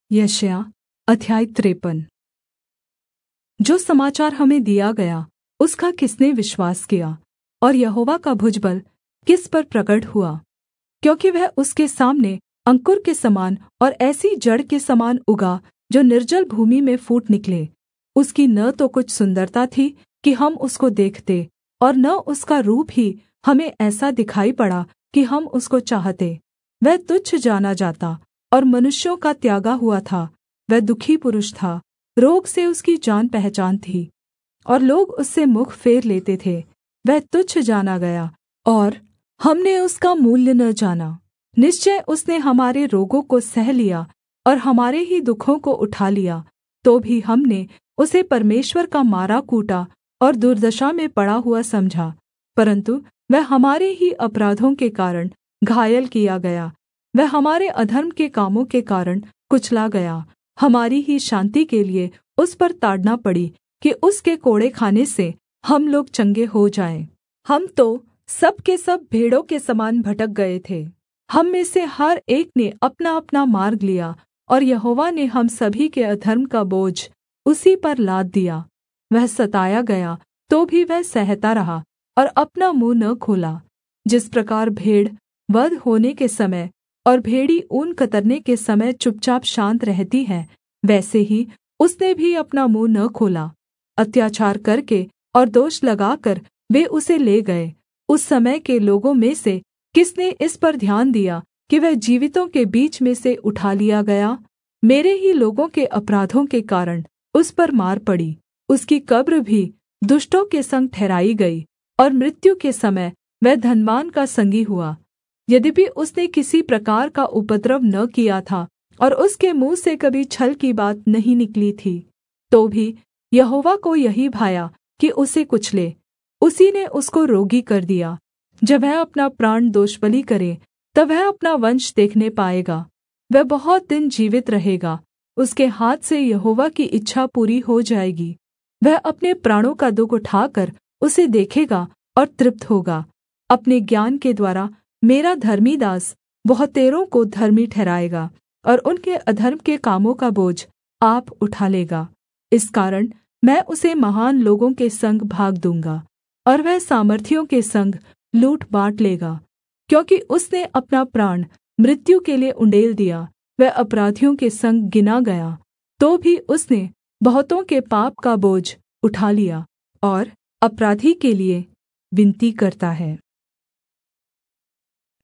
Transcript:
यशायाह अध्याय 53। जो समाचार हमें दिया गया उसका किसने विश्वास किया, और यहोवा का भुजबल किस पर प्रगट हुआ? क्योंकि वह उसके सामने अंकुर के समान और ऐसी जड़ के समान उगा जो निर्जल भूमि में फूट निकले। उसकी न तो कुछ सुन्दरता थी कि हम उसको देखते, और न उसका रूप ही हमें ऐसा दिखाई पड़ा कि हम उसको चाहते। वह तुच्छ जाना जाता और मनुष्यों का त्यागा हुआ था। वह दुःखी पुरुष था, रोग से उसकी जान पहचान थी, और लोग उससे मुख फेर लेते थे। वह तुच्छ जाना गया, और हमने उसका मूल्य न जाना। निश्चय उसने हमारे रोगों को सह लिया और हमारे ही दुःखों को उठा लिया। तो भी हमने उसे परमेश्वर का मारा कूटा और दुर्दशा में पड़ा हुआ समझा। परन्तु वह हमारे ही अपराधों के कारण घायल किया गया, वह हमारे अधर्म के कामों के कारण कुचला गया। हमारी ही शान्ति के लिये उस पर ताड़ना पड़ी कि उसके कोड़े खाने से हम लोग चंगे हो जाएँ। हम तो सब के सब भेड़ों के समान भटक गए थे, हम में से हर एक ने अपनाअपना मार्ग लिया, और यहोवा ने हम सभी के अधर्म का बोझ उसी पर लाद दिया। वह सताया गया तो भी वह सहता रहा और अपना मुँह न खोला। जिस प्रकार भेड़ वध होने के समय और भेड़ी ऊन कतरने के समय चुपचाप शान्त रहती है, वैसे ही उसने भी अपना मुँह न खोला। अत्याचार करके और दोष लगाकर वे उसे ले गए। उस समय के लोगों में से किसने इस पर ध्यान दिया कि वह जीवितों के बीच में से उठा लिया गया? मेरे ही लोगों के अपराधों के कारण उस पर मार पड़ी। उसकी कब्र भी दुष्टों के संग ठहराई गई, और मृत्यु के समय वह धनवान का संगी हुआ। यद्यपि उसने किसी प्रकार का उपद्रव न किया था और उसके मुँह से कभी छल की बात नहीं निकली थी, तो भी यहोवा को यही भाया कि उसे कुचले। उसी ने उसको रोगी कर दिया। जब वह अपना प्राण दोषबलि करे, तब वह अपना वंश देखने पाएगा। वह बहुत दिन जीवित रहेगा, उसके हाथ से यहोवा की इच्छा पूरी हो जाएगी। वह अपने प्राणों का दुःख उठाकर उसे देखेगा और तृप्त होगा। अपने ज्ञान के द्वारा मेरा धर्मी दास बहुतेरों को धर्मी ठहराएगा, और उनके अधर्म के कामों का बोझ आप उठा लेगा। इस कारण मैं उसे महान लोगों के संग भाग दूँगा, और वह सामर्थियों के संग लूट बाँट लेगा। क्योंकि उसने अपना प्राण मृत्यु के लिये उण्डेल दिया, वह अपराधियों के संग गिना गया, तो भी उसने बहुतों के पाप का बोझ उठा लिया, और अपराधी के लिये विनती करता है।